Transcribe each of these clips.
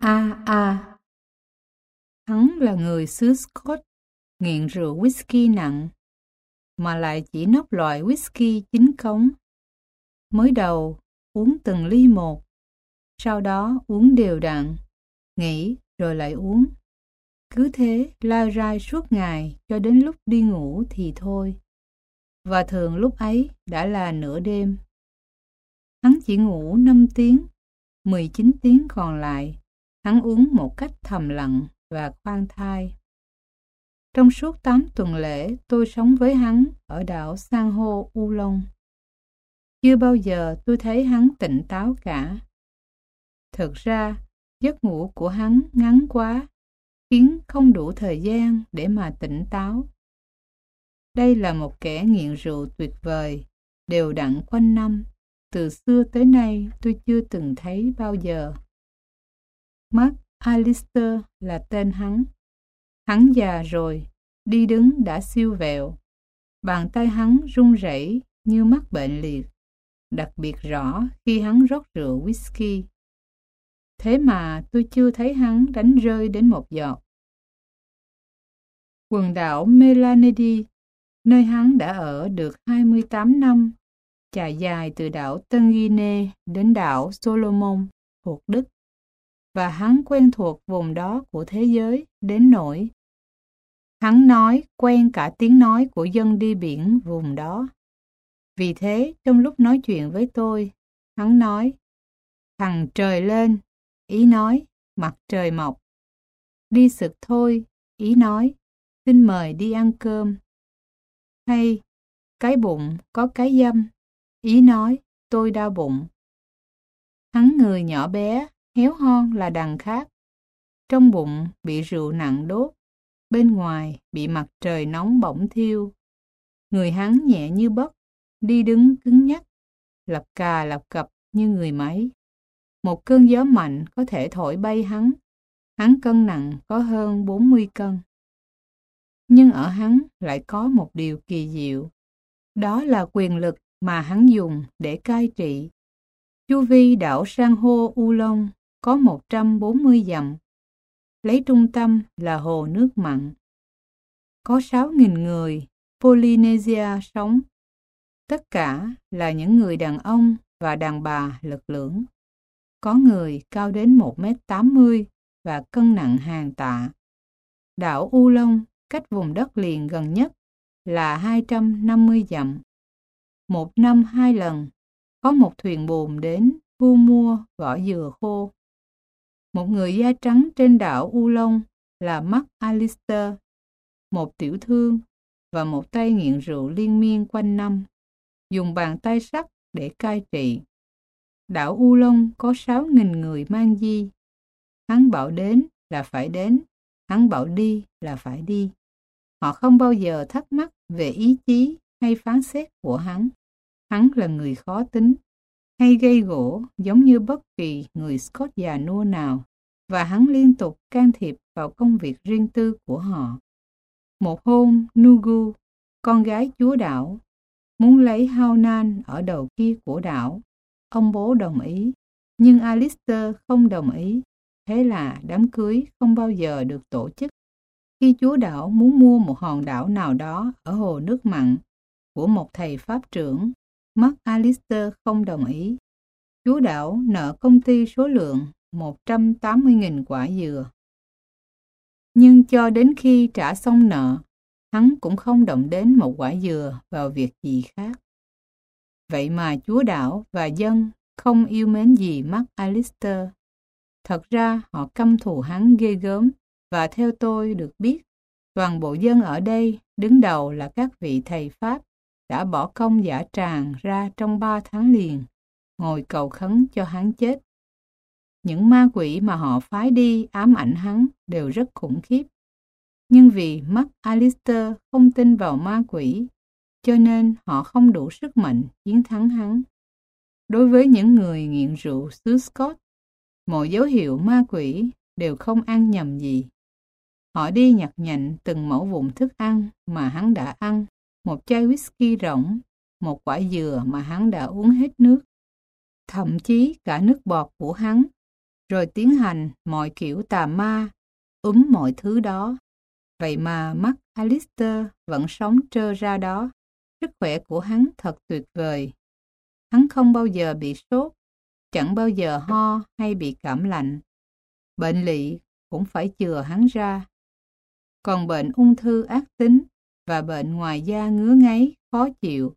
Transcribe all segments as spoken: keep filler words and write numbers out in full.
a a. Hắn là người xứ Scott, nghiện rượu whisky nặng, mà lại chỉ nốc loại whisky chính cống. Mới đầu uống từng ly một, sau đó uống đều đặn, nghỉ rồi lại uống. Cứ thế lai rai suốt ngày cho đến lúc đi ngủ thì thôi. Và thường lúc ấy đã là nửa đêm. Hắn chỉ ngủ năm tiếng, mười chín tiếng còn lại, hắn uống một cách thầm lặng và khoan thai. Trong suốt tám tuần lễ tôi sống với hắn ở đảo san hô U Long. Chưa bao giờ tôi thấy hắn tỉnh táo cả. Thực ra, giấc ngủ của hắn ngắn quá, khiến không đủ thời gian để mà tỉnh táo. Đây là một kẻ nghiện rượu tuyệt vời, đều đặn quanh năm, từ xưa tới nay tôi chưa từng thấy bao giờ. Mark Alister là tên hắn. Hắn già rồi, đi đứng đã siêu vẹo. Bàn tay hắn run rẩy như mắc bệnh liệt, đặc biệt rõ khi hắn rót rượu whisky. Thế mà tôi chưa thấy hắn đánh rơi đến một giọt. Quần đảo Melanedi, nơi hắn đã ở được hai mươi tám năm, trải dài từ đảo Tân Guinea đến đảo Solomon thuộc Đức. Và hắn quen thuộc vùng đó của thế giới đến nỗi hắn nói quen cả tiếng nói của dân đi biển vùng đó. Vì thế, trong lúc nói chuyện với tôi, hắn nói, thằng trời lên, ý nói, mặt trời mọc. Đi sực thôi, ý nói, xin mời đi ăn cơm. Hay, cái bụng có cái dâm, ý nói, tôi đau bụng. Hắn người nhỏ bé, héo hon là đằng khác. Trong bụng bị rượu nặng đốt, bên ngoài bị mặt trời nóng bỏng thiêu. Người hắn nhẹ như bấc, đi đứng cứng nhắc, lập cà lập cập như người máy. Một cơn gió mạnh có thể thổi bay hắn. Hắn cân nặng có hơn bốn mươi cân. Nhưng ở hắn lại có một điều kỳ diệu. Đó là quyền lực mà hắn dùng để cai trị. Chu vi đảo san hô U Long có một trăm bốn mươi dặm. Lấy trung tâm là hồ nước mặn. Có sáu nghìn người Polynesia sống. Tất cả là những người đàn ông và đàn bà lực lưỡng. Có người cao đến một mét tám mươi và cân nặng hàng tạ. Đảo U Long cách vùng đất liền gần nhất là hai trăm năm mươi dặm. Một năm hai lần, có một thuyền buồm đến thu mua vỏ dừa khô. Một người da trắng trên đảo U Long là Mark Alister, một tiểu thương và một tay nghiện rượu liên miên quanh năm, dùng bàn tay sắt để cai trị. Đảo U Long có sáu nghìn người mang di. Hắn bảo đến là phải đến, hắn bảo đi là phải đi. Họ không bao giờ thắc mắc về ý chí hay phán xét của hắn. Hắn là người khó tính, hay gây gổ giống như bất kỳ người Scott già nua nào, và hắn liên tục can thiệp vào công việc riêng tư của họ. Một hôm, Nugu, con gái chúa đảo, muốn lấy Haunan ở đầu kia của đảo. Ông bố đồng ý, nhưng Alister không đồng ý. Thế là đám cưới không bao giờ được tổ chức. Khi chúa đảo muốn mua một hòn đảo nào đó ở hồ nước mặn của một thầy pháp trưởng, Mark Alister không đồng ý. Chúa đảo nợ công ty số lượng một trăm tám mươi nghìn quả dừa. Nhưng cho đến khi trả xong nợ, hắn cũng không động đến một quả dừa vào việc gì khác. Vậy mà chúa đảo và dân không yêu mến gì Mark Alister. Thật ra họ căm thù hắn ghê gớm, và theo tôi được biết, toàn bộ dân ở đây, đứng đầu là các vị thầy Pháp, đã bỏ công dã tràng ra trong ba tháng liền, ngồi cầu khấn cho hắn chết. Những ma quỷ mà họ phái đi ám ảnh hắn đều rất khủng khiếp. Nhưng vì Mark Alister không tin vào ma quỷ, cho nên họ không đủ sức mạnh chiến thắng hắn. Đối với những người nghiện rượu xứ Scott, mọi dấu hiệu ma quỷ đều không ăn nhầm gì. Họ đi nhặt nhạnh từng mẩu vụn thức ăn mà hắn đã ăn, một chai whisky rỗng, một quả dừa mà hắn đã uống hết nước. Thậm chí cả nước bọt của hắn, rồi tiến hành mọi kiểu tà ma, úm mọi thứ đó. Vậy mà mắt Alistair vẫn sống trơ ra đó. Sức khỏe của hắn thật tuyệt vời. Hắn không bao giờ bị sốt, chẳng bao giờ ho hay bị cảm lạnh. Bệnh lỵ cũng phải chừa hắn ra. Còn bệnh ung thư ác tính và bệnh ngoài da ngứa ngáy khó chịu,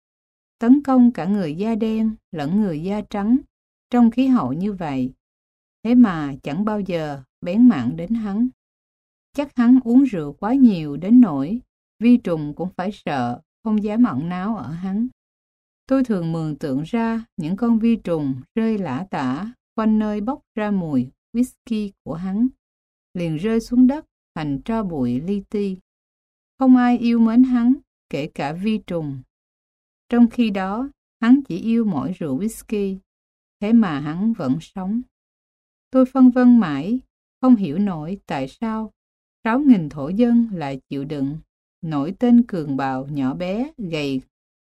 tấn công cả người da đen lẫn người da trắng trong khí hậu như vậy, thế mà chẳng bao giờ bén mảng đến hắn. Chắc hắn uống rượu quá nhiều đến nỗi vi trùng cũng phải sợ, không dám ẩn náu ở hắn. Tôi thường mường tượng ra những con vi trùng rơi lả tả quanh nơi bốc ra mùi whisky của hắn, liền rơi xuống đất thành tro bụi li ti. Không ai yêu mến hắn, kể cả vi trùng. Trong khi đó, hắn chỉ yêu mỗi rượu whisky, thế mà hắn vẫn sống. Tôi phân vân mãi, không hiểu nổi tại sao sáu nghìn thổ dân lại chịu đựng nổi tên cường bạo nhỏ bé, gầy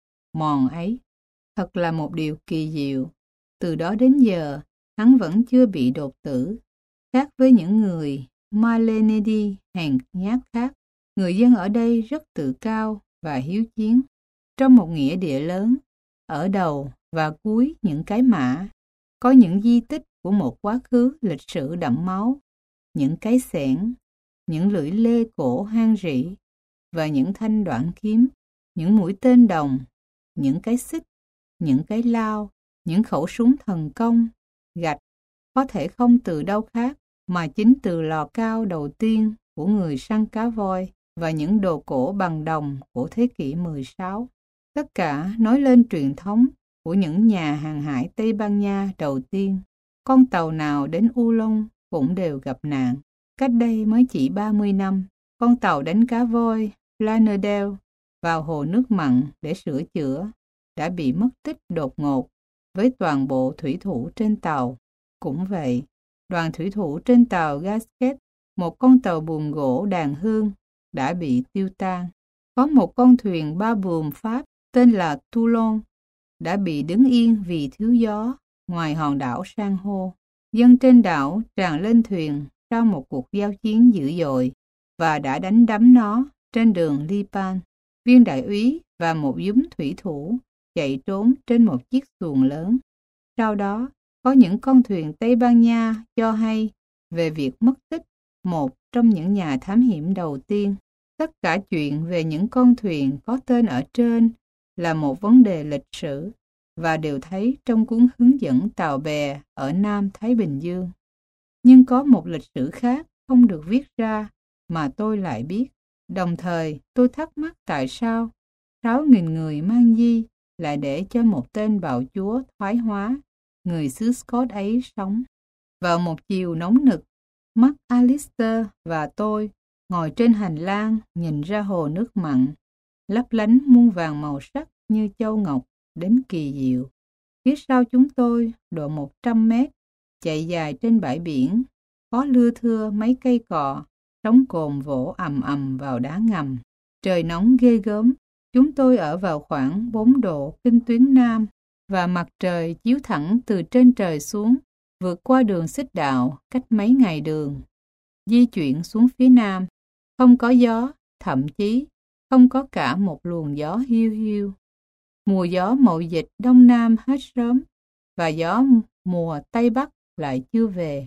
mòn ấy. Thật là một điều kỳ diệu. Từ đó đến giờ, hắn vẫn chưa bị đột tử. Khác với những người Malenedi hèn nhát khác, người dân ở đây rất tự cao và hiếu chiến. Trong một nghĩa địa lớn, ở đầu và cuối những cái mã, có những di tích của một quá khứ lịch sử đẫm máu, những cái xẻng, những lưỡi lê cổ hang rỉ và những thanh đoạn kiếm, những mũi tên đồng, những cái xích, những cái lao, những khẩu súng thần công, gạch, có thể không từ đâu khác mà chính từ lò cao đầu tiên của người săn cá voi và những đồ cổ bằng đồng của thế kỷ mười sáu. Tất cả nói lên truyền thống của những nhà hàng hải Tây Ban Nha đầu tiên. Con tàu nào đến Ullón cũng đều gặp nạn. Cách đây mới chỉ ba mươi năm, con tàu đánh cá voi Planerdale vào hồ nước mặn để sửa chữa đã bị mất tích đột ngột với toàn bộ thủy thủ trên tàu. Cũng vậy, đoàn thủy thủ trên tàu Gasquet, một con tàu buồm gỗ đàn hương, đã bị tiêu tan. Có một con thuyền ba buồm Pháp tên là Toulon đã bị đứng yên vì thiếu gió ngoài hòn đảo san hô. Dân trên đảo tràn lên thuyền sau một cuộc giao chiến dữ dội và đã đánh đắm nó trên đường Lipan. Viên đại úy và một nhóm thủy thủ chạy trốn trên một chiếc xuồng lớn. Sau đó, có những con thuyền Tây Ban Nha cho hay về việc mất tích một trong những nhà thám hiểm đầu tiên. Tất cả chuyện về những con thuyền có tên ở trên là một vấn đề lịch sử và đều thấy trong cuốn hướng dẫn tàu bè ở Nam Thái Bình Dương. Nhưng có một lịch sử khác không được viết ra mà tôi lại biết. Đồng thời, tôi thắc mắc tại sao sáu nghìn người mang di lại để cho một tên bạo chúa thoái hóa, người xứ Scott ấy sống. Vào một chiều nóng nực, mắt Alistair và tôi ngồi trên hành lang nhìn ra hồ nước mặn, lấp lánh muôn vàng màu sắc như châu ngọc đến kỳ diệu. Phía sau chúng tôi, độ một trăm mét, chạy dài trên bãi biển, có lưa thưa mấy cây cọ, sóng cồn vỗ ầm ầm vào đá ngầm. Trời nóng ghê gớm, chúng tôi ở vào khoảng bốn độ kinh tuyến Nam và mặt trời chiếu thẳng từ trên trời xuống, vượt qua đường xích đạo cách mấy ngày đường. Di chuyển xuống phía Nam, không có gió, thậm chí không có cả một luồng gió hiu hiu. Mùa gió mậu dịch Đông Nam hết sớm và gió mùa Tây Bắc lại chưa về.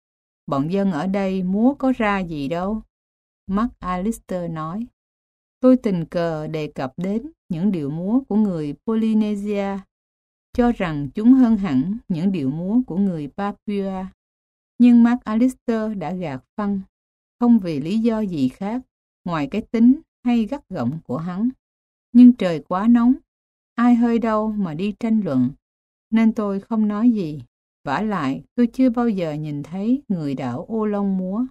Bọn dân ở đây múa có ra gì đâu, Mark Alistair nói. Tôi tình cờ đề cập đến những điệu múa của người Polynesia, cho rằng chúng hơn hẳn những điệu múa của người Papua. Nhưng Mark Alistair đã gạt phăng, không vì lý do gì khác ngoài cái tính hay gắt gỏng của hắn. Nhưng trời quá nóng, ai hơi đâu mà đi tranh luận, nên tôi không nói gì. Vả lại, tôi chưa bao giờ nhìn thấy người đảo Ô Long múa.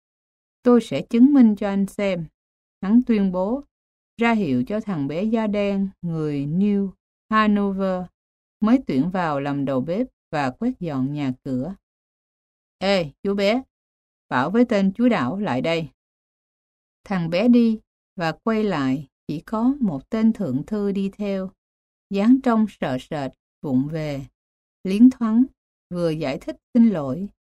Tôi sẽ chứng minh cho anh xem, hắn tuyên bố, ra hiệu cho thằng bé da đen người New Hanover mới tuyển vào làm đầu bếp và quét dọn nhà cửa. Ê, chú bé, bảo với tên chú đảo lại đây. Thằng bé đi và quay lại, chỉ có một tên thượng thư đi theo, dáng trông sợ sệt, vụng về, liến thoáng, vừa giải thích xin lỗi,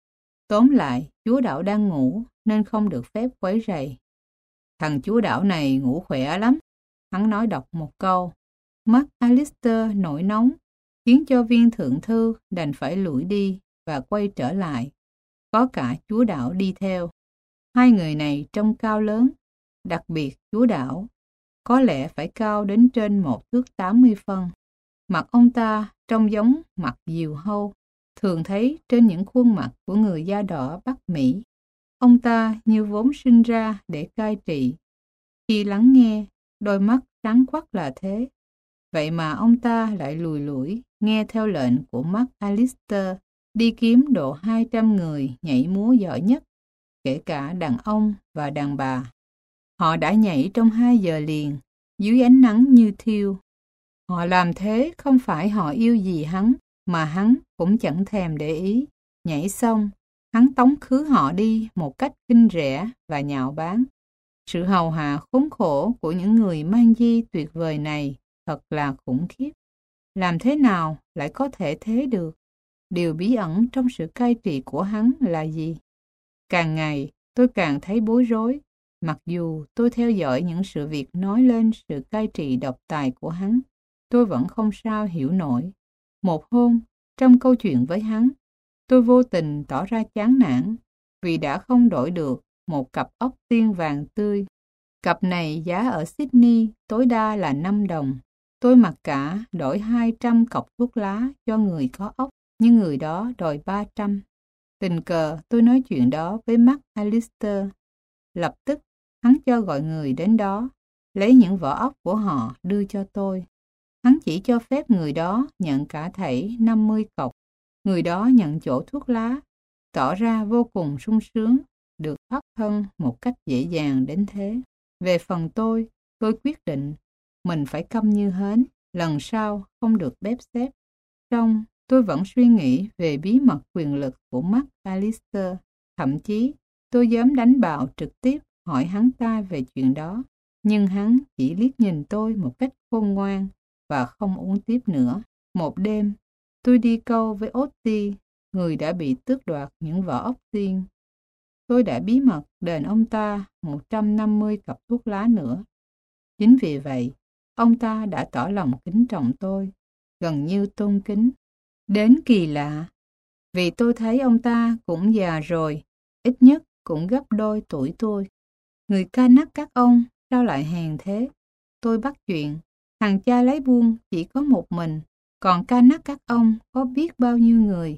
Tóm lại, chúa Đảo đang ngủ nên không được phép quấy rầy. Thằng chúa Đảo này ngủ khỏe lắm. Hắn nói đọc một câu. Mắt Alistair nổi nóng, khiến cho viên thượng thư đành phải lủi đi và quay trở lại. Có cả chúa Đảo đi theo. Hai người này trông cao lớn, đặc biệt chúa Đảo, có lẽ phải cao đến trên một thước tám mươi phân. Mặt ông ta trông giống mặt diều hâu, thường thấy trên những khuôn mặt của người da đỏ Bắc Mỹ. Ông ta như vốn sinh ra để cai trị. Khi lắng nghe, đôi mắt sáng quắc là thế. Vậy mà ông ta lại lùi lủi, nghe theo lệnh của mắt Alistair, đi kiếm độ hai trăm người nhảy múa giỏi nhất, kể cả đàn ông và đàn bà. Họ đã nhảy trong hai giờ liền, dưới ánh nắng như thiêu. Họ làm thế không phải họ yêu gì hắn, mà hắn cũng chẳng thèm để ý. Nhảy xong, hắn tống khứ họ đi một cách kinh rẻ và nhạo báng. Sự hầu hạ khốn khổ của những người mang di tuyệt vời này thật là khủng khiếp. Làm thế nào lại có thể thế được? Điều bí ẩn trong sự cai trị của hắn là gì? Càng ngày, tôi càng thấy bối rối, mặc dù tôi theo dõi những sự việc nói lên sự cai trị độc tài của hắn. Tôi vẫn không sao hiểu nổi. Một hôm, trong câu chuyện với hắn, tôi vô tình tỏ ra chán nản vì đã không đổi được một cặp ốc tiên vàng tươi. Cặp này giá ở Sydney tối đa là năm đồng. Tôi mặc cả đổi hai trăm cọc thuốc lá cho người có ốc, nhưng người đó đòi ba trăm. Tình cờ tôi nói chuyện đó với Mark Alistair. Lập tức, hắn cho gọi người đến đó, lấy những vỏ ốc của họ đưa cho tôi. Hắn chỉ cho phép người đó nhận cả thảy năm mươi cọc. Người đó nhận chỗ thuốc lá, tỏ ra vô cùng sung sướng, được thoát thân một cách dễ dàng đến thế. Về phần tôi, tôi quyết định mình phải câm như hến, lần sau không được bếp xếp. Trong, tôi vẫn suy nghĩ về bí mật quyền lực của Mark Alistair. Thậm chí, tôi dám đánh bạo trực tiếp hỏi hắn ta về chuyện đó. Nhưng hắn chỉ liếc nhìn tôi một cách khôn ngoan và không uống tiếp nữa. Một đêm, tôi đi câu với Otty, người đã bị tước đoạt những vỏ ốc tiên. Tôi đã bí mật đền ông ta một trăm năm mươi cặp thuốc lá nữa. Chính vì vậy, ông ta đã tỏ lòng kính trọng tôi, gần như tôn kính. Đến kỳ lạ, vì tôi thấy ông ta cũng già rồi, ít nhất cũng gấp đôi tuổi tôi. Người ca nắc các ông sao lại hèn thế? Tôi bắt chuyện, thằng cha lấy buôn chỉ có một mình, còn ca nắc các ông có biết bao nhiêu người.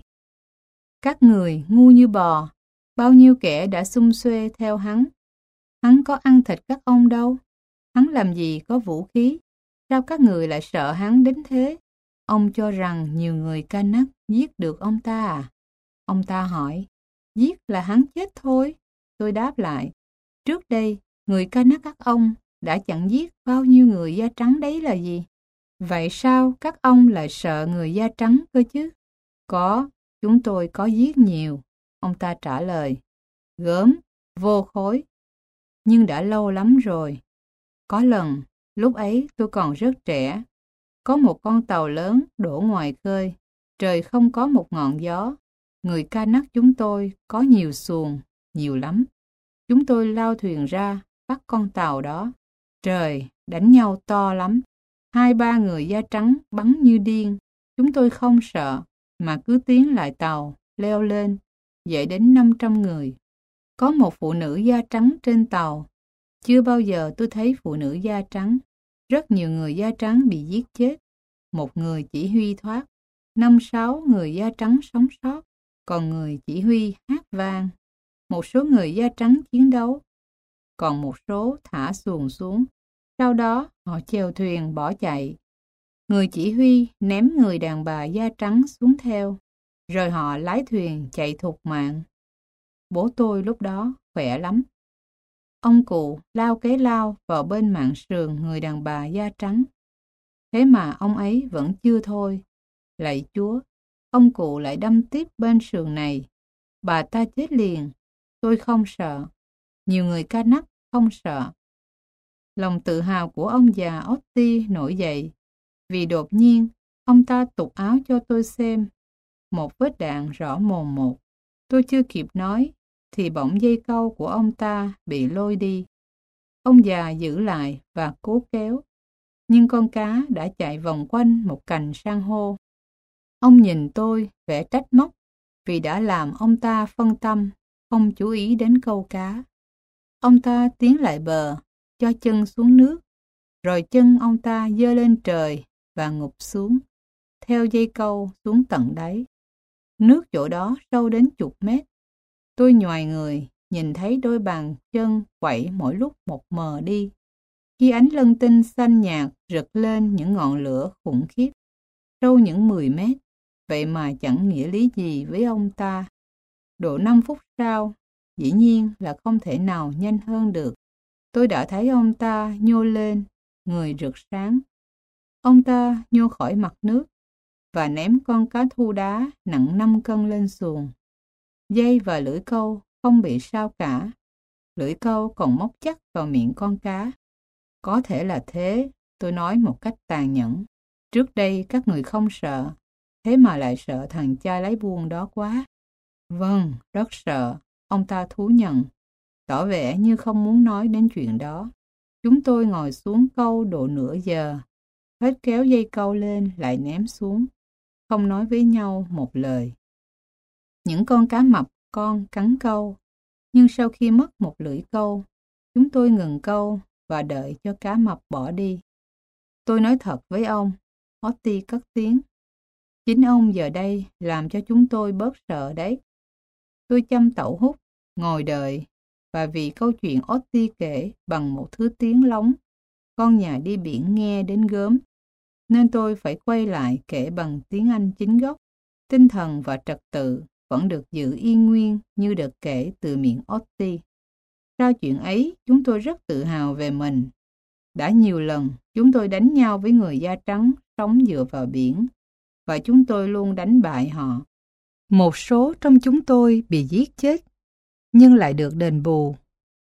Các người ngu như bò, bao nhiêu kẻ đã xung xuê theo hắn. Hắn có ăn thịt các ông đâu. Hắn làm gì có vũ khí? Sao các người lại sợ hắn đến thế? Ông cho rằng nhiều người ca nắc giết được ông ta à? Ông ta hỏi, giết là hắn chết thôi. Tôi đáp lại, trước đây, người ca nắc các ông đã chẳng giết bao nhiêu người da trắng đấy là gì? Vậy sao các ông lại sợ người da trắng cơ chứ? Có, chúng tôi có giết nhiều. Ông ta trả lời, gớm, vô khối. Nhưng đã lâu lắm rồi. Có lần, lúc ấy tôi còn rất trẻ. Có một con tàu lớn đổ ngoài khơi. Trời không có một ngọn gió. Người ca nắc chúng tôi có nhiều xuồng, nhiều lắm. Chúng tôi lao thuyền ra, bắt con tàu đó. Trời, đánh nhau to lắm. Hai ba người da trắng bắn như điên. Chúng tôi không sợ, mà cứ tiến lại tàu, leo lên, dậy đến năm trăm người. Có một phụ nữ da trắng trên tàu. Chưa bao giờ tôi thấy phụ nữ da trắng. Rất nhiều người da trắng bị giết chết. Một người chỉ huy thoát. Năm sáu người da trắng sống sót. Còn người chỉ huy hát vang. Một số người da trắng chiến đấu. Còn một số thả xuồng xuống. Sau đó họ chèo thuyền bỏ chạy. Người chỉ huy ném người đàn bà da trắng xuống theo. Rồi họ lái thuyền chạy thục mạng. Bố tôi lúc đó khỏe lắm. Ông cụ lao cái lao vào bên mạn sườn người đàn bà da trắng. Thế mà ông ấy vẫn chưa thôi. Lạy Chúa, ông cụ lại đâm tiếp bên sườn này. Bà ta chết liền. Tôi không sợ. Nhiều người ca nắc không sợ. Lòng tự hào của ông già Otty nổi dậy. Vì đột nhiên, ông ta tục áo cho tôi xem. Một vết đạn rõ mồn một. Tôi chưa kịp nói, thì bỗng dây câu của ông ta bị lôi đi. Ông già giữ lại và cố kéo, nhưng con cá đã chạy vòng quanh một cành san hô. Ông nhìn tôi vẻ trách móc vì đã làm ông ta phân tâm, không chú ý đến câu cá. Ông ta tiến lại bờ, cho chân xuống nước, rồi chân ông ta giơ lên trời và ngụp xuống, theo dây câu xuống tận đáy. Nước chỗ đó sâu đến chục mét. Tôi nhoài người, nhìn thấy đôi bàn chân quẩy mỗi lúc một mờ đi, khi ánh lân tinh xanh nhạt rực lên những ngọn lửa khủng khiếp, sâu những mười mét, vậy mà chẳng nghĩa lý gì với ông ta. Độ năm phút sau, dĩ nhiên là không thể nào nhanh hơn được, tôi đã thấy ông ta nhô lên, người rực sáng. Ông ta nhô khỏi mặt nước và ném con cá thu đá nặng năm cân lên xuồng. Dây và lưỡi câu không bị sao cả. Lưỡi câu còn móc chắc vào miệng con cá. Có thể là thế, tôi nói một cách tàn nhẫn. Trước đây các người không sợ, thế mà lại sợ thằng cha lái buôn đó quá. Vâng, rất sợ, ông ta thú nhận, tỏ vẻ như không muốn nói đến chuyện đó. Chúng tôi ngồi xuống câu độ nửa giờ, hết kéo dây câu lên lại ném xuống, không nói với nhau một lời. Những con cá mập con cắn câu, nhưng sau khi mất một lưỡi câu, chúng tôi ngừng câu và đợi cho cá mập bỏ đi. Tôi nói thật với ông, Otti cất tiếng. Chính ông giờ đây làm cho chúng tôi bớt sợ đấy. Tôi châm tẩu hút, ngồi đợi, và vì câu chuyện Otti kể bằng một thứ tiếng lóng, con nhà đi biển nghe đến gớm, nên tôi phải quay lại kể bằng tiếng Anh chính gốc. Tinh thần và trật tự vẫn được giữ yên nguyên như được kể từ miệng Otti. Sau chuyện ấy, chúng tôi rất tự hào về mình. Đã nhiều lần, chúng tôi đánh nhau với người da trắng sống dựa vào biển, và chúng tôi luôn đánh bại họ. Một số trong chúng tôi bị giết chết, nhưng lại được đền bù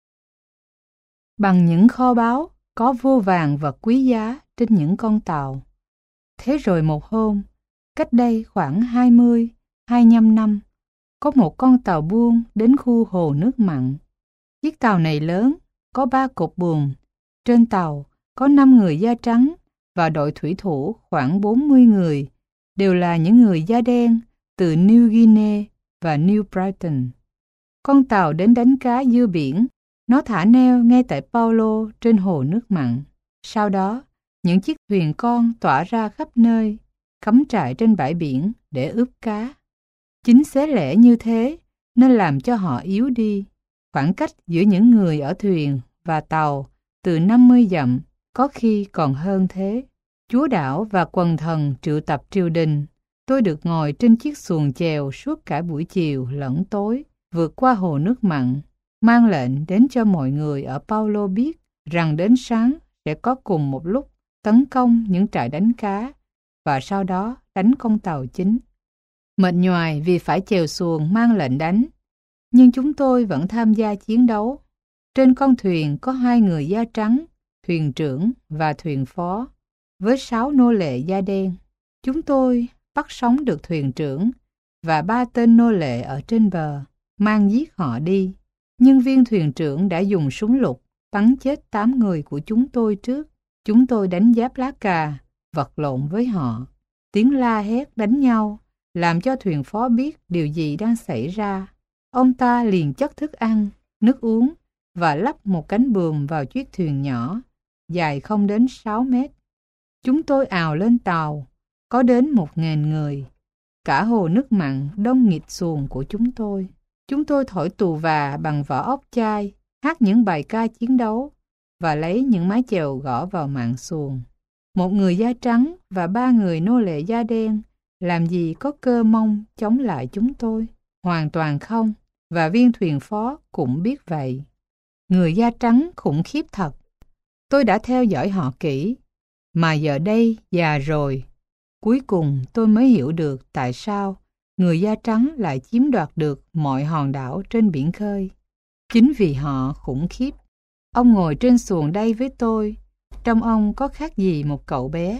bằng những kho báu có vô vàn vật quý giá trên những con tàu. Thế rồi một hôm, cách đây khoảng hai mươi, hai mươi lăm năm, có một con tàu buôn đến khu hồ nước mặn. Chiếc tàu này lớn, có ba cột buồm. Trên tàu có năm người da trắng và đội thủy thủ khoảng bốn mươi người, đều là những người da đen từ New Guinea và New Brighton. Con tàu đến đánh cá dưa biển, nó thả neo ngay tại Paulo trên hồ nước mặn. Sau đó, những chiếc thuyền con tỏa ra khắp nơi, cắm trại trên bãi biển để ướp cá. Chính xế lẻ như thế nên làm cho họ yếu đi. Khoảng cách giữa những người ở thuyền và tàu từ năm mươi dặm, có khi còn hơn thế. Chúa đảo và quần thần triệu tập triều đình. Tôi được ngồi trên chiếc xuồng chèo suốt cả buổi chiều lẫn tối, vượt qua hồ nước mặn, mang lệnh đến cho mọi người ở Paulo biết rằng đến sáng sẽ có cùng một lúc tấn công những trại đánh cá và sau đó đánh con tàu chính. Mệt nhoài vì phải chèo xuồng mang lệnh đánh, nhưng chúng tôi vẫn tham gia chiến đấu. Trên con thuyền có hai người da trắng, thuyền trưởng và thuyền phó, với sáu nô lệ da đen. Chúng tôi bắt sống được thuyền trưởng và ba tên nô lệ ở trên bờ, mang giết họ đi. Nhưng viên thuyền trưởng đã dùng súng lục bắn chết tám người của chúng tôi trước. Chúng tôi đánh giáp lá cà, vật lộn với họ. Tiếng la hét đánh nhau làm cho thuyền phó biết điều gì đang xảy ra. Ông ta liền chất thức ăn, nước uống và lắp một cánh buồm vào chiếc thuyền nhỏ, dài không đến sáu mét. Chúng tôi ào lên tàu, có đến một nghìn người. Cả hồ nước mặn đông nghịt xuồng của chúng tôi. Chúng tôi thổi tù và bằng vỏ ốc chai, hát những bài ca chiến đấu và lấy những mái chèo gõ vào mạn xuồng. Một người da trắng và ba người nô lệ da đen làm gì có cơ mong chống lại chúng tôi? Hoàn toàn không, và viên thuyền phó cũng biết vậy. Người da trắng khủng khiếp thật. Tôi đã theo dõi họ kỹ, mà giờ đây già rồi. Cuối cùng tôi mới hiểu được tại sao người da trắng lại chiếm đoạt được mọi hòn đảo trên biển khơi. Chính vì họ khủng khiếp. Ông ngồi trên xuồng đây với tôi, trông ông có khác gì một cậu bé.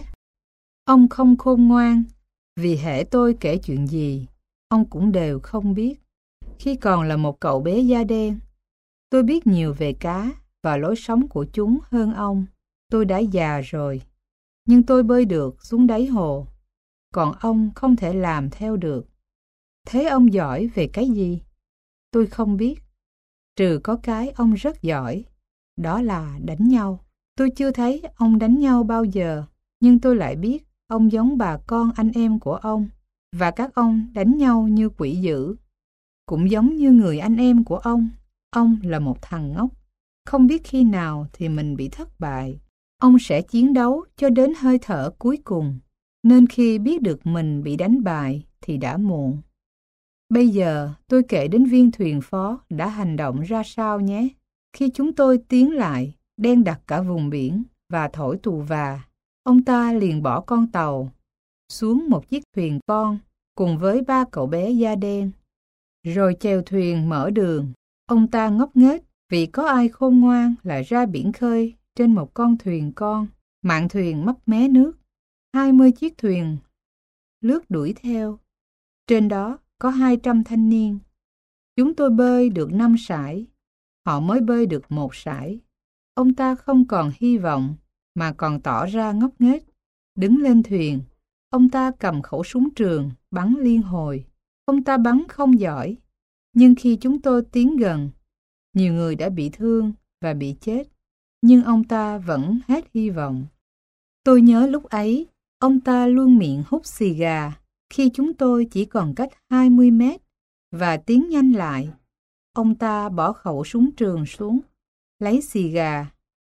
Ông không khôn ngoan, vì hễ tôi kể chuyện gì, ông cũng đều không biết. Khi còn là một cậu bé da đen, tôi biết nhiều về cá và lối sống của chúng hơn ông. Tôi đã già rồi, nhưng tôi bơi được xuống đáy hồ, còn ông không thể làm theo được. Thế ông giỏi về cái gì? Tôi không biết, trừ có cái ông rất giỏi, đó là đánh nhau. Tôi chưa thấy ông đánh nhau bao giờ, nhưng tôi lại biết ông giống bà con anh em của ông, và các ông đánh nhau như quỷ dữ. Cũng giống như người anh em của ông, ông là một thằng ngốc. Không biết khi nào thì mình bị thất bại. Ông sẽ chiến đấu cho đến hơi thở cuối cùng, nên khi biết được mình bị đánh bại thì đã muộn. Bây giờ tôi kể đến viên thuyền phó đã hành động ra sao nhé. Khi chúng tôi tiến lại, đen đặc cả vùng biển và thổi tù và, ông ta liền bỏ con tàu xuống một chiếc thuyền con cùng với ba cậu bé da đen, rồi chèo thuyền mở đường. Ông ta ngốc nghếch vì có ai khôn ngoan lại ra biển khơi trên một con thuyền con. Mạn thuyền mấp mé nước, hai mươi chiếc thuyền lướt đuổi theo. Trên đó có hai trăm thanh niên. Chúng tôi bơi được năm sải, họ mới bơi được một sải. Ông ta không còn hy vọng mà còn tỏ ra ngốc nghếch. Đứng lên thuyền, ông ta cầm khẩu súng trường bắn liên hồi. Ông ta bắn không giỏi, nhưng khi chúng tôi tiến gần, nhiều người đã bị thương và bị chết, nhưng ông ta vẫn hết hy vọng. Tôi nhớ lúc ấy, ông ta luôn miệng hút xì gà khi chúng tôi chỉ còn cách hai mươi mét và tiến nhanh lại. Ông ta bỏ khẩu súng trường xuống, lấy xì gà,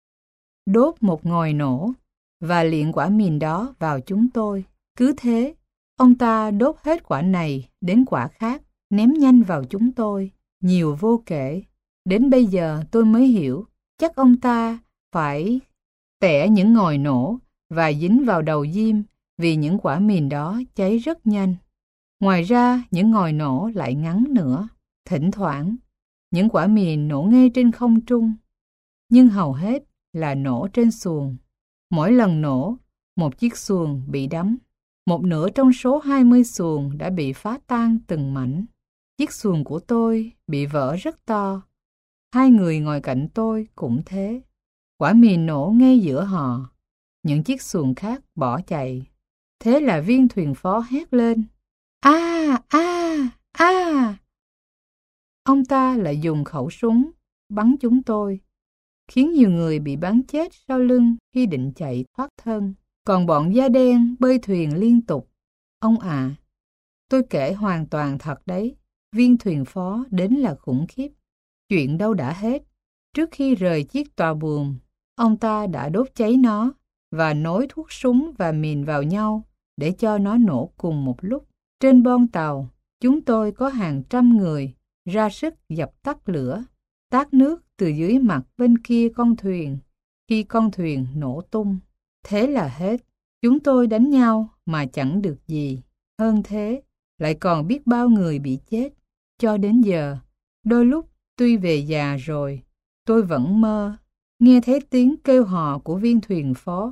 đốt một ngòi nổ và liệng quả mìn đó vào chúng tôi. Cứ thế, ông ta đốt hết quả này đến quả khác, ném nhanh vào chúng tôi, nhiều vô kể. Đến bây giờ tôi mới hiểu, chắc ông ta phải tẻ những ngòi nổ và dính vào đầu diêm vì những quả mìn đó cháy rất nhanh. Ngoài ra, những ngòi nổ lại ngắn nữa. Thỉnh thoảng, những quả mìn nổ ngay trên không trung, nhưng hầu hết là nổ trên xuồng. Mỗi lần nổ, một chiếc xuồng bị đắm. Một nửa trong số hai mươi xuồng đã bị phá tan từng mảnh. Chiếc xuồng của tôi bị vỡ rất to. Hai người ngồi cạnh tôi cũng thế. Quả mìn nổ ngay giữa họ. Những chiếc xuồng khác bỏ chạy. Thế là viên thuyền phó hét lên: "A, a, a!" Ông ta lại dùng khẩu súng bắn chúng tôi, khiến nhiều người bị bắn chết sau lưng khi định chạy thoát thân. Còn bọn da đen bơi thuyền liên tục. Ông à, tôi kể hoàn toàn thật đấy. Viên thuyền phó đến là khủng khiếp. Chuyện đâu đã hết. Trước khi rời chiếc tòa buồm, ông ta đã đốt cháy nó và nối thuốc súng và mìn vào nhau để cho nó nổ cùng một lúc. Trên bon tàu, chúng tôi có hàng trăm người ra sức dập tắt lửa, tát nước từ dưới mặt bên kia con thuyền khi con thuyền nổ tung. Thế là hết. Chúng tôi đánh nhau mà chẳng được gì. Hơn thế, lại còn biết bao người bị chết. Cho đến giờ, đôi lúc tuy về già rồi, tôi vẫn mơ, nghe thấy tiếng kêu hò của viên thuyền phó.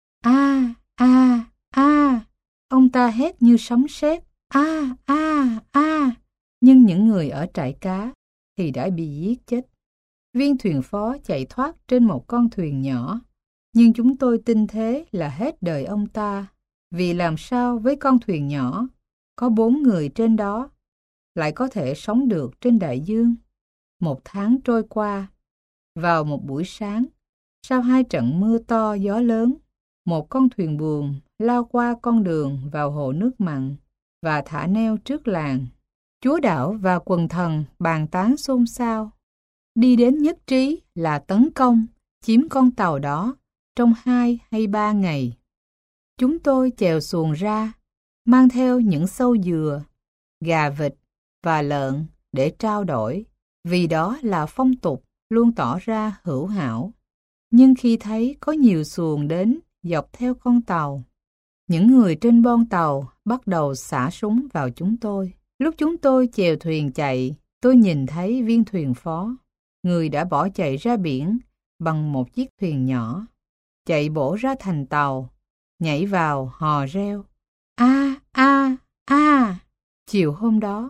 A, a, a! Ông ta hét như sấm sét. A, a, a! Nhưng những người ở trại cá thì đã bị giết chết. Viên thuyền phó chạy thoát trên một con thuyền nhỏ, nhưng chúng tôi tin thế là hết đời ông ta, vì làm sao với con thuyền nhỏ, có bốn người trên đó, lại có thể sống được trên đại dương. Một tháng trôi qua, vào một buổi sáng, sau hai trận mưa to gió lớn, một con thuyền buồm lao qua con đường vào hồ nước mặn và thả neo trước làng. Chúa đảo và quần thần bàn tán xôn xao, đi đến nhất trí là tấn công, chiếm con tàu đó trong hai hay ba ngày. Chúng tôi chèo xuồng ra, mang theo những sâu dừa, gà vịt và lợn để trao đổi, vì đó là phong tục luôn tỏ ra hữu hảo. Nhưng khi thấy có nhiều xuồng đến dọc theo con tàu, những người trên bon tàu bắt đầu xả súng vào chúng tôi. Lúc chúng tôi chèo thuyền chạy, tôi nhìn thấy viên thuyền phó, người đã bỏ chạy ra biển bằng một chiếc thuyền nhỏ, chạy bổ ra thành tàu, nhảy vào hò reo: A, a, a! Chiều hôm đó,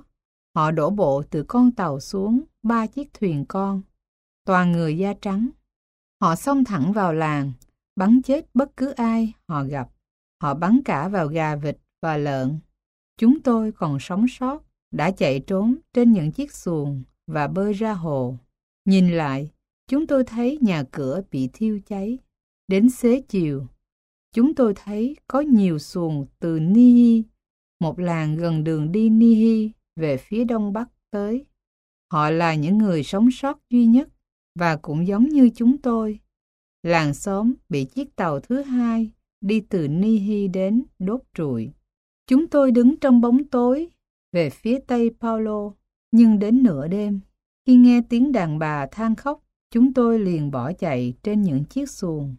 Họ đổ bộ từ con tàu xuống ba chiếc thuyền con, toàn người da trắng. Họ xông thẳng vào làng, bắn chết bất cứ ai họ gặp. Họ bắn cả vào gà vịt và lợn. Chúng tôi còn sống sót, đã chạy trốn trên những chiếc xuồng và bơi ra hồ. Nhìn lại, chúng tôi thấy nhà cửa bị thiêu cháy. Đến xế chiều, chúng tôi thấy có nhiều xuồng từ Nihi, một làng gần đường đi Nihi, về phía đông bắc tới. Họ là những người sống sót duy nhất và cũng giống như chúng tôi. Làng xóm bị chiếc tàu thứ hai đi từ Nihi đến đốt trụi. Chúng tôi đứng trong bóng tối về phía tây Paulo, nhưng đến nửa đêm, khi nghe tiếng đàn bà than khóc, chúng tôi liền bỏ chạy trên những chiếc xuồng.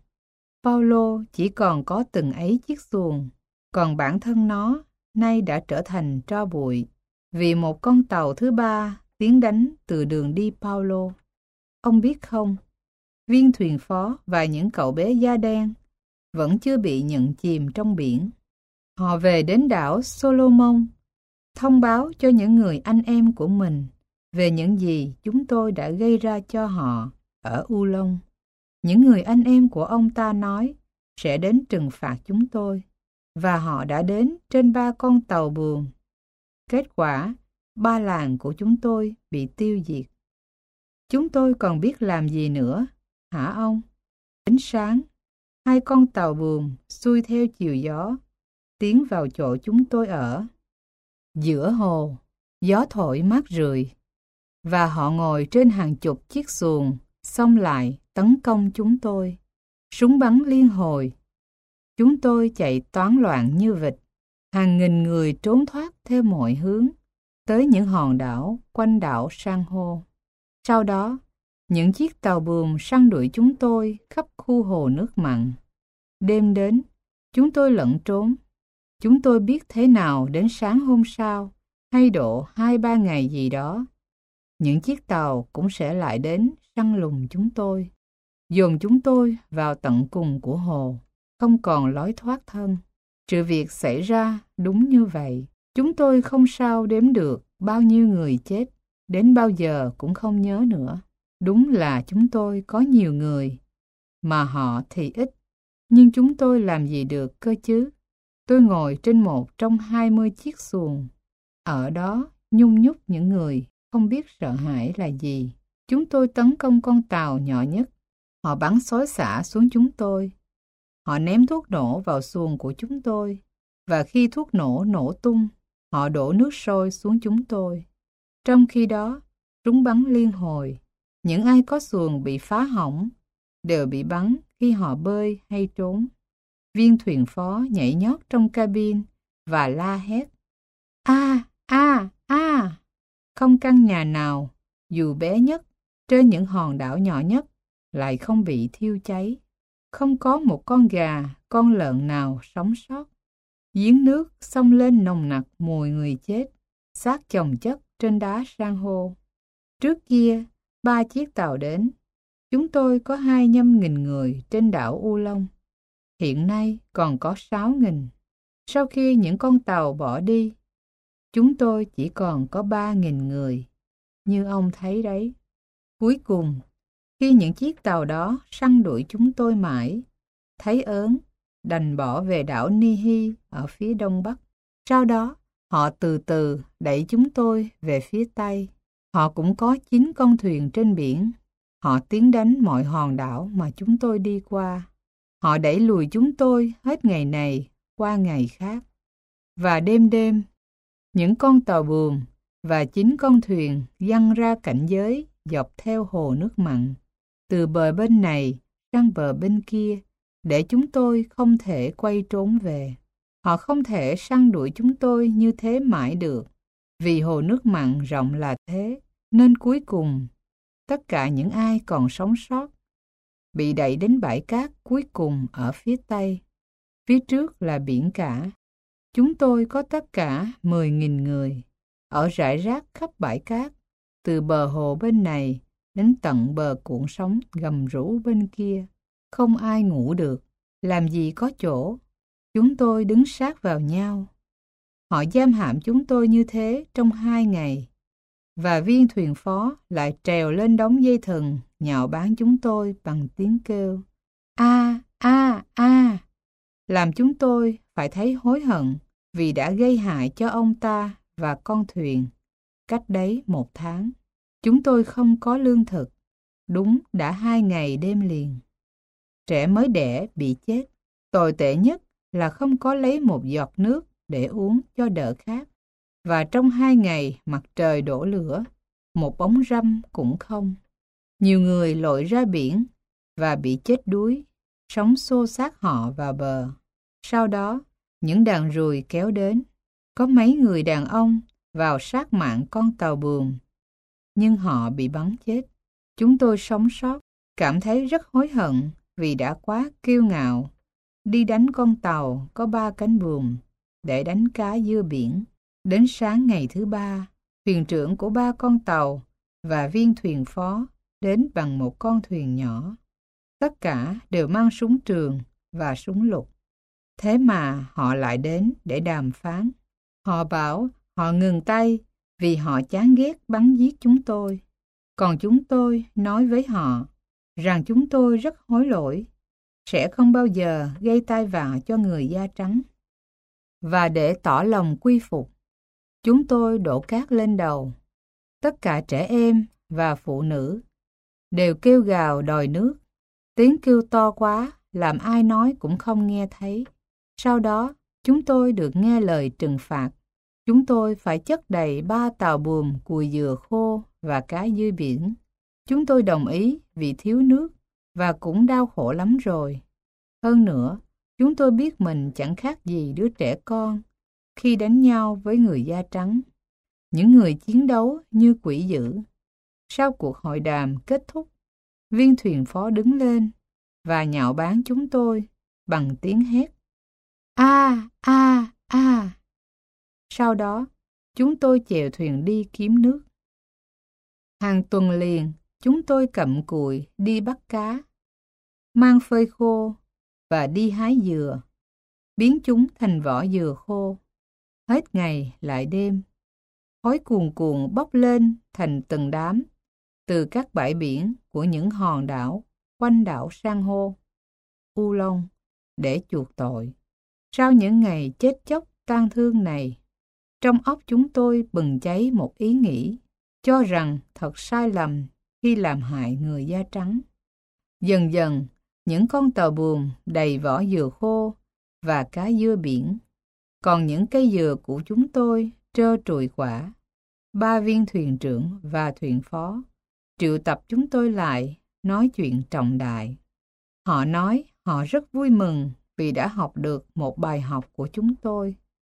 Paulo chỉ còn có từng ấy chiếc xuồng, còn bản thân nó nay đã trở thành tro bụi, vì một con tàu thứ ba tiến đánh từ đường đi Paulo. Ông biết không, viên thuyền phó và những cậu bé da đen vẫn chưa bị nhận chìm trong biển. Họ về đến đảo Solomon, thông báo cho những người anh em của mình về những gì chúng tôi đã gây ra cho họ ở U Long. Những người anh em của ông ta nói sẽ đến trừng phạt chúng tôi, và họ đã đến trên ba con tàu buồm. Kết quả, ba làng của chúng tôi bị tiêu diệt. Chúng tôi còn biết làm gì nữa, hả ông? Đến sáng, hai con tàu buồm xuôi theo chiều gió, tiến vào chỗ chúng tôi ở. Giữa hồ, gió thổi mát rượi, và họ ngồi trên hàng chục chiếc xuồng, xông lại tấn công chúng tôi. Súng bắn liên hồi. Chúng tôi chạy toán loạn như vịt. Hàng nghìn người trốn thoát theo mọi hướng, tới những hòn đảo quanh đảo San hô. Sau đó, những chiếc tàu buồm săn đuổi chúng tôi khắp khu hồ nước mặn. Đêm đến, chúng tôi lẩn trốn. Chúng tôi biết thế nào đến sáng hôm sau, hay độ hai ba ngày gì đó, những chiếc tàu cũng sẽ lại đến săn lùng chúng tôi, dồn chúng tôi vào tận cùng của hồ, không còn lối thoát thân. Sự việc xảy ra đúng như vậy. Chúng tôi không sao đếm được bao nhiêu người chết, đến bao giờ cũng không nhớ nữa. Đúng là chúng tôi có nhiều người, mà họ thì ít. Nhưng chúng tôi làm gì được cơ chứ? Tôi ngồi trên một trong hai mươi chiếc xuồng. Ở đó nhung nhúc những người không biết sợ hãi là gì. Chúng tôi tấn công con tàu nhỏ nhất. Họ bắn xối xả xuống chúng tôi. Họ ném thuốc nổ vào xuồng của chúng tôi. Và khi thuốc nổ nổ tung, họ đổ nước sôi xuống chúng tôi. Trong khi đó, súng bắn liên hồi. Những ai có xuồng bị phá hỏng đều bị bắn khi họ bơi hay trốn. Viên thuyền phó nhảy nhót trong cabin và la hét: A, a, a! Không căn nhà nào, dù bé nhất, trên những hòn đảo nhỏ nhất, lại không bị thiêu cháy. Không có một con gà, con lợn nào sống sót. Giếng nước xông lên nồng nặc mùi người chết, xác chồng chất trên đá san hô. Trước kia, ba chiếc tàu đến. Chúng tôi có hai nhăm nghìn người trên đảo U Long. Hiện nay còn có sáu nghìn. Sau khi những con tàu bỏ đi, chúng tôi chỉ còn có ba nghìn người. Như ông thấy đấy. Cuối cùng, khi những chiếc tàu đó săn đuổi chúng tôi mãi, thấy ớn, đành bỏ về đảo Nihi ở phía đông bắc. Sau đó, họ từ từ đẩy chúng tôi về phía tây. Họ cũng có chín con thuyền trên biển. Họ tiến đánh mọi hòn đảo mà chúng tôi đi qua. Họ đẩy lùi chúng tôi hết ngày này qua ngày khác. Và đêm đêm, những con tàu buồm và chín con thuyền giăng ra cảnh giới dọc theo hồ nước mặn, từ bờ bên này sang bờ bên kia, để chúng tôi không thể quay trốn về. Họ không thể săn đuổi chúng tôi như thế mãi được, vì hồ nước mặn rộng là thế, nên cuối cùng, tất cả những ai còn sống sót bị đẩy đến bãi cát cuối cùng ở phía tây. Phía trước là biển cả. Chúng tôi có tất cả mười nghìn người, ở rải rác khắp bãi cát, từ bờ hồ bên này đến tận bờ cuộn sóng gầm rú bên kia. Không ai ngủ được, làm gì có chỗ. Chúng tôi đứng sát vào nhau. Họ giam hãm chúng tôi như thế trong hai ngày. và viên thuyền phó lại trèo lên đống dây thừng nhạo báng chúng tôi bằng tiếng kêu a a a, làm chúng tôi phải thấy hối hận vì đã gây hại cho ông ta và con thuyền. Cách đấy một tháng, chúng tôi không có lương thực, đúng đã hai ngày đêm liền. Trẻ mới đẻ bị chết, tồi tệ nhất là không có lấy một giọt nước để uống cho đỡ khát. Và trong hai ngày mặt trời đổ lửa, một bóng râm cũng không. Nhiều người lội ra biển và bị chết đuối, sóng xô xát họ vào bờ. Sau đó, những đàn ruồi kéo đến. Có mấy người đàn ông vào sát mạng con tàu buồm, nhưng họ bị bắn chết. Chúng tôi sống sót, cảm thấy rất hối hận vì đã quá kiêu ngạo, đi đánh con tàu có ba cánh buồm để đánh cá dưa biển. Đến sáng ngày thứ ba, thuyền trưởng của ba con tàu và viên thuyền phó đến bằng một con thuyền nhỏ. Tất cả đều mang súng trường và súng lục. Thế mà họ lại đến để đàm phán. Họ bảo họ ngừng tay vì họ chán ghét bắn giết chúng tôi. Còn chúng tôi nói với họ rằng chúng tôi rất hối lỗi, sẽ không bao giờ gây tai vạ cho người da trắng. Và để tỏ lòng quy phục, chúng tôi đổ cát lên đầu. Tất cả trẻ em và phụ nữ đều kêu gào đòi nước. Tiếng kêu to quá làm ai nói cũng không nghe thấy. Sau đó, chúng tôi được nghe lời trừng phạt. Chúng tôi phải chất đầy ba tàu buồm cùi dừa khô và cá dươi biển. Chúng tôi đồng ý vì thiếu nước và cũng đau khổ lắm rồi. Hơn nữa, chúng tôi biết mình chẳng khác gì đứa trẻ con khi đánh nhau với người da trắng. Những người chiến đấu như quỷ dữ. Sau cuộc hội đàm kết thúc, viên thuyền phó đứng lên và nhạo báng chúng tôi bằng tiếng hét a a a. Sau đó, chúng tôi chèo thuyền đi kiếm nước. Hàng tuần liền, chúng tôi cặm cụi đi bắt cá, mang phơi khô và đi hái dừa, biến chúng thành vỏ dừa khô. Hết ngày lại đêm, khói cuồn cuộn bốc lên thành từng đám từ các bãi biển của những hòn đảo quanh đảo san hô, U Long để chuộc tội. Sau những ngày chết chóc tang thương này, trong óc chúng tôi bừng cháy một ý nghĩ, cho rằng thật sai lầm khi làm hại người da trắng. Dần dần, những con tàu buồm đầy vỏ dừa khô và cá dưa biển, còn những cây dừa của chúng tôi trơ trụi quả. Ba viên thuyền trưởng và thuyền phó triệu tập chúng tôi lại nói chuyện trọng đại. Họ nói họ rất vui mừng vì đã học được một bài học của chúng tôi.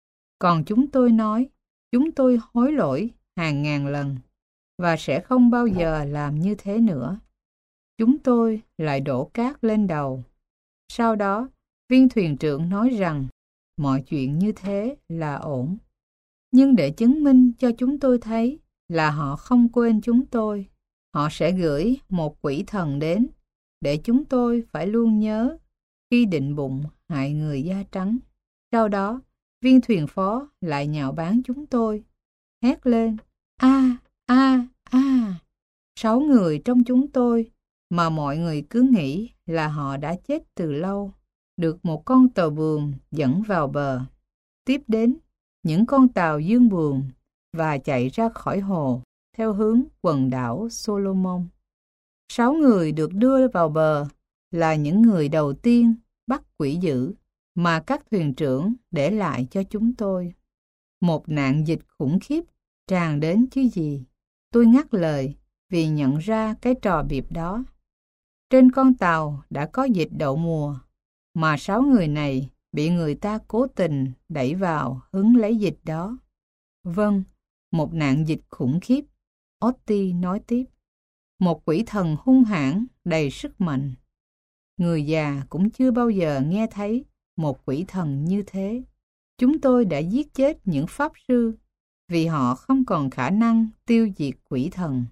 Còn chúng tôi nói chúng tôi hối lỗi hàng ngàn lần và sẽ không bao giờ làm như thế nữa. Chúng tôi lại đổ cát lên đầu. Sau đó, viên thuyền trưởng nói rằng mọi chuyện như thế là ổn. Nhưng để chứng minh cho chúng tôi thấy là họ không quên chúng tôi, họ sẽ gửi một quỷ thần đến để chúng tôi phải luôn nhớ khi định bụng hại người da trắng. Sau đó, viên thuyền phó lại nhạo báng chúng tôi, hét lên a a a. Sáu người trong chúng tôi mà mọi người cứ nghĩ là họ đã chết từ lâu, được một con tàu buồm dẫn vào bờ. Tiếp đến, những con tàu dương buồm và chạy ra khỏi hồ theo hướng quần đảo Solomon. Sáu người được đưa vào bờ là những người đầu tiên bắt quỷ dữ mà các thuyền trưởng để lại cho chúng tôi. Một nạn dịch khủng khiếp tràn đến chứ gì. Tôi ngắt lời vì nhận ra cái trò biệp đó. Trên con tàu đã có dịch đậu mùa, mà sáu người này bị người ta cố tình đẩy vào hứng lấy dịch đó. Vâng, một nạn dịch khủng khiếp, Otti nói tiếp. Một quỷ thần hung hãn đầy sức mạnh. Người già cũng chưa bao giờ nghe thấy một quỷ thần như thế. Chúng tôi đã giết chết những pháp sư vì họ không còn khả năng tiêu diệt quỷ thần.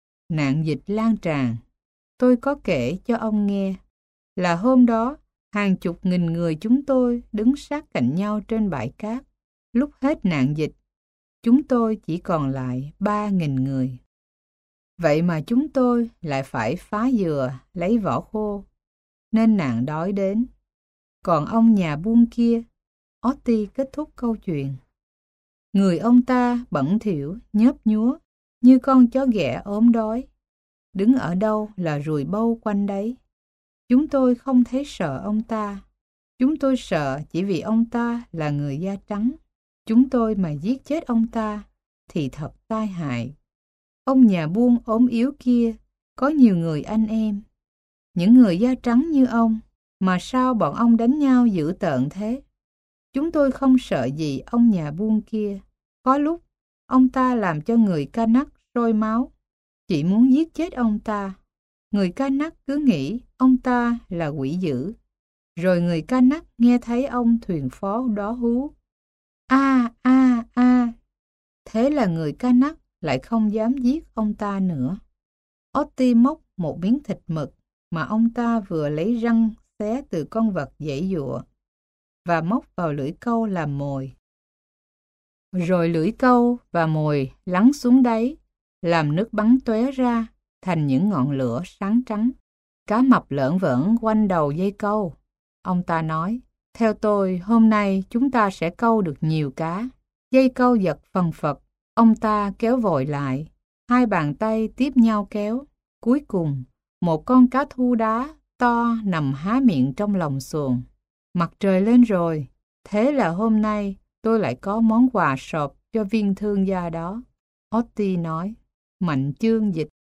Nạn dịch lan tràn. Tôi có kể cho ông nghe là hôm đó hàng chục nghìn người chúng tôi đứng sát cạnh nhau trên bãi cát. Lúc hết nạn dịch, chúng tôi chỉ còn lại ba nghìn người. Vậy mà chúng tôi lại phải phá dừa lấy vỏ khô, nên nạn đói đến. Còn ông nhà buôn kia, Otti kết thúc câu chuyện. Người ông ta bẩn thỉu, nhớp nhúa, như con chó ghẻ ốm đói. Đứng ở đâu là ruồi bâu quanh đấy. Chúng tôi không thấy sợ ông ta. Chúng tôi sợ chỉ vì ông ta là người da trắng. Chúng tôi mà giết chết ông ta thì thật tai hại. Ông nhà buôn ốm yếu kia có nhiều người anh em. Những người da trắng như ông, mà sao bọn ông đánh nhau dữ tợn thế? Chúng tôi không sợ gì ông nhà buôn kia. Có lúc, ông ta làm cho người Kanak sôi máu, chỉ muốn giết chết ông ta. Người Kanak cứ nghĩ ông ta là quỷ dữ. Rồi người Kanak nghe thấy ông thuyền phó đó hú. A, a, a. Thế là người Kanak lại không dám giết ông ta nữa. Otti móc một miếng thịt mực mà ông ta vừa lấy răng xé từ con vật giãy giụa và móc vào lưỡi câu làm mồi. Rồi lưỡi câu và mồi lắng xuống đáy, làm nước bắn tóe ra thành những ngọn lửa sáng trắng. Cá mập lởn vởn quanh đầu dây câu. Ông ta nói, theo tôi, hôm nay chúng ta sẽ câu được nhiều cá. Dây câu giật phần phật, ông ta kéo vội lại. Hai bàn tay tiếp nhau kéo. Cuối cùng, một con cá thu đá to nằm há miệng trong lòng xuồng. Mặt trời lên rồi, thế là hôm nay tôi lại có món quà sộp cho viên thương gia đó. Otti nói, Mạnh Chương dịch.